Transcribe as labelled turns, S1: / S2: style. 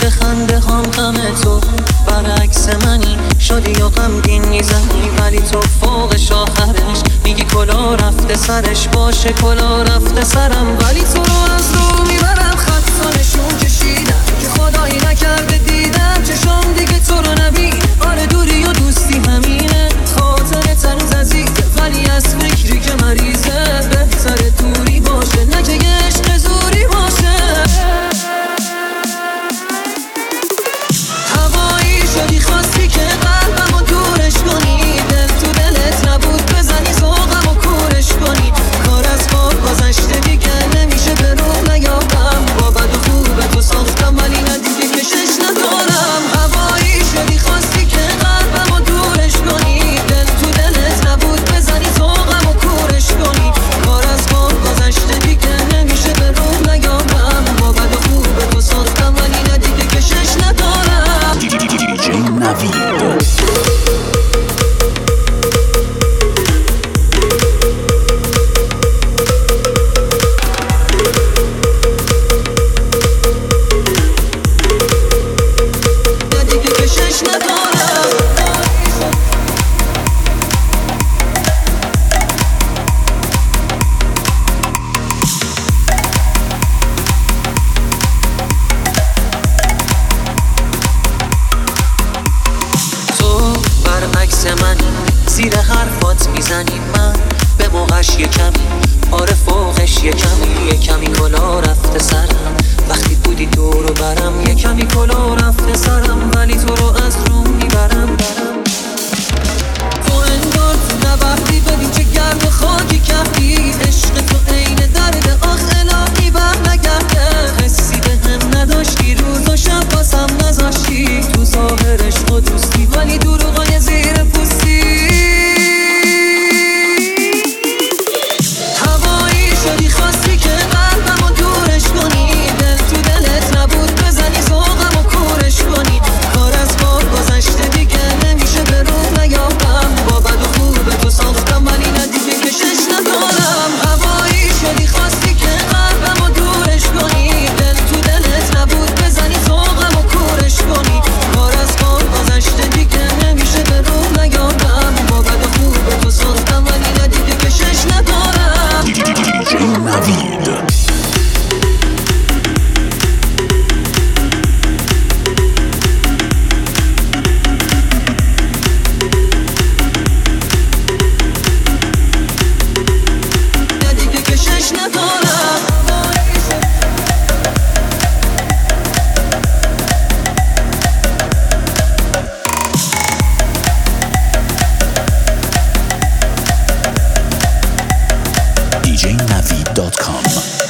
S1: که خنده هم غم تو برعکس منی، شدی و غمگین میزنی ولی تو فوقش آخرش میگی کلا رفته سرش، باشه کلا رفته سرم ولی تو رو از رو میبرم. خط و نشون کشیدم که خدایی نکرده دیدم چشم دیگه تو رو نبین. آره دوری و دوستی همینه، خاطرت هنوز عزیزه ولی از فکری که مریضه بهتره دوری باشه، نه که عشق زوری باشه. هوایی شدی خواستی که قلبمو دورش کنی، دل تو دلت نبود بزنی ذوقمو کورش کنی. کار از خواب گذشته دیگه نمیشه به روح نیابم، با بد و خوب تو ساختم ولی نه دیگه کشش ندارم. هوایی شدی خواستی که قلبمو دورش کنی، دل تو دلت نبود بزنی ذوقمو کورش کنی. کار از خواب گذشته دیگه نمیشه به روح نیابم، با بد و خوب تو ساختم ولی نه دیگه کشش ندارم.
S2: دیجی نوید.
S1: زیر حرفات میزنی من به موقعش یه کمی، آره فوقش یه کمی کلا رفته سرم. وقتی بودی دور و برم یه کمی کلا رفته سرم ولی تو رو از روم میبرم. تو انگار تو نبردی ببین چه گرم و خاکی کردی، عشق تو عین درد آخ الهی بر نگرده. حسی به هم نداشتی روز و شب باسم نذاشتی، تو ظاهرش و دوستی ولی دروغای زیر پوستی. شدی خواستی که قلبمو دورش کنی، دل تو دلت نبود بزنی ذوقمو کورش کنی. کار از خواب گذشته دیگه نمیشه به روح نیابم، با بد و خوب تو ساختم ولی نه دیگه کشش ندارم. هوایی شدی خواستی که قلبمو دورش کنی، دل تو دلت نبود بزنی ذوقمو کورش کنی. کار از خواب گذشته دیگه نمیشه به روح نیابم، با بد و خوب تو ساختم ولی نه دیگه کشش ندارم.
S2: دیجی نوید.
S1: دیگه کشش ندارم.
S2: DJNavid.com